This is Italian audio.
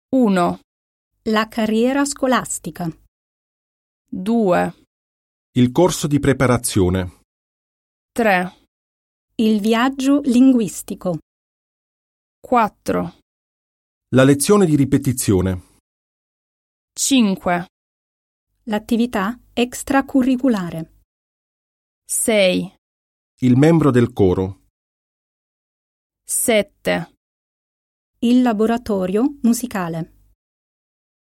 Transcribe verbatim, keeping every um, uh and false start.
uno, La carriera scolastica. due, Il corso di preparazione. tre, Il viaggio linguistico. quattro, La lezione di ripetizione. cinque, L'attività extracurriculare. sei, Il membro del coro. sette, Il laboratorio musicale.